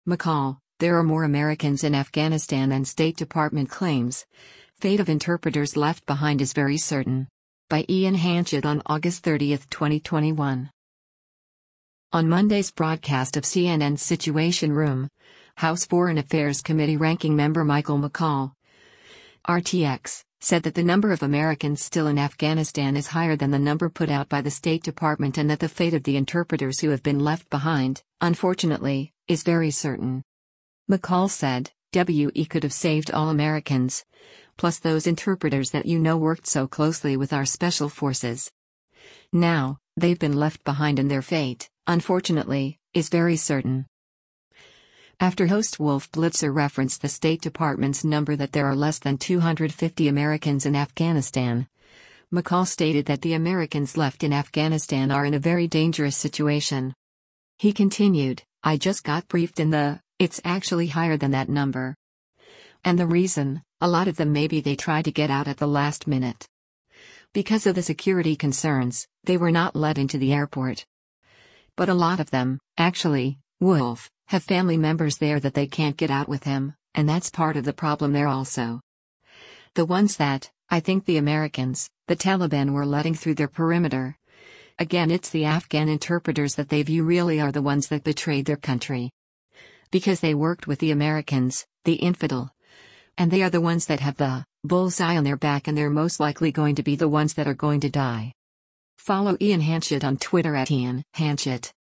McCall, there are more Americans in Afghanistan than State Department claims. Fate of interpreters left behind is very certain. By Ian Hanchett on August 30, 2021. On Monday's broadcast of CNN's Situation Room, House Foreign Affairs Committee Ranking Member Michael McCaul, RTX, said that the number of Americans still in Afghanistan is higher than the number put out by the State Department and that the fate of the interpreters who have been left behind, unfortunately, is very certain. McCaul said, "We could have saved all Americans, plus those interpreters that worked so closely with our special forces. Now, they've been left behind and their fate, unfortunately, is very certain." After host Wolf Blitzer referenced the State Department's number that there are less than 250 Americans in Afghanistan, McCaul stated that the Americans left in Afghanistan are in a very dangerous situation. He continued, "I just got briefed it's actually higher than that number. And the reason, a lot of them maybe they tried to get out at the last minute. Because of the security concerns, they were not let into the airport. But a lot of them, actually, Wolf, have family members there that they can't get out with him, and that's part of the problem there also. The ones that, I think the Americans, the Taliban were letting through their perimeter. Again, it's the Afghan interpreters that they view really are the ones that betrayed their country. Because they worked with the Americans, the infidel. And they are the ones that have the bullseye on their back and they're most likely going to be the ones that are going to die." Follow Ian Hanchett on Twitter @Ian Hanchett.